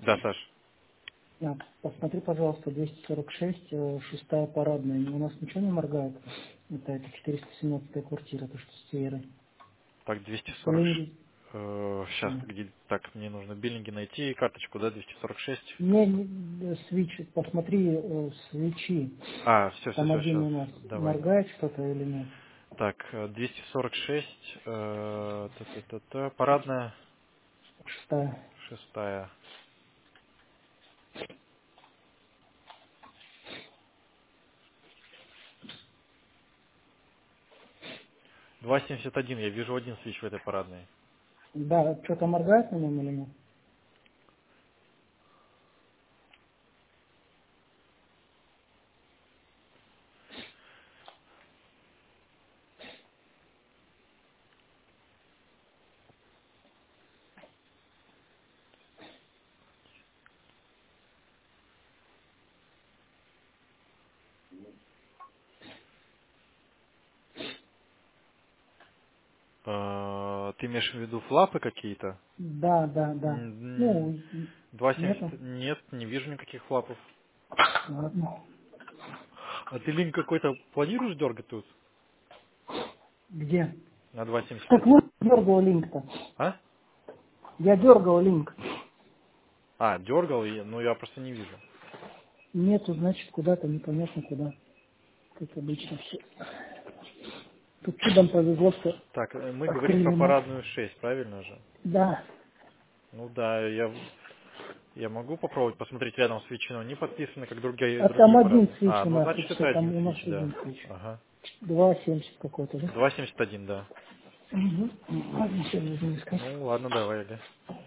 Да, Саш. Посмотри, пожалуйста, 246, шестая парадная. У нас ничего не моргает. Это 417 квартира, то, что с Тверой. Так, По 240. линии... Сейчас, где так, мне нужно биллинги найти, карточку, да, 246. Свечи, посмотри, свечи. А, все, все, Там все, один сейчас. у нас Давай. моргает что-то или нет? Так, 246, парадная, Шестая. шестая. 271, я вижу один свич в этой парадной. Да, что-то моргает на нем или нет? Ты имеешь в виду флапы какие-то? Да, да, да. Ну, 270, нету. нет, не вижу никаких флапов. Ладно. А ты линк какой-то планируешь дергать тут? Где? На Так 271. вот, дергал линк-то. А? Я дергал линк. А, дергал, но я просто не вижу. Нету, значит, куда-то непонятно куда. Как обычно все. Тут чудом повезло, что Так, мы говорим открыли про мы. парадную 6, правильно же? Да. Ну да, я могу попробовать посмотреть рядом свечи, но не подписаны, как другие, А там другие один парадные. свич А, у ну нас, и значит все, это один там у нас свич, да. один свич. Ага. 2,70 какой-то, да? 271, да. Угу. Ладно, все, нужно искать. Ну ладно, давай, Ага.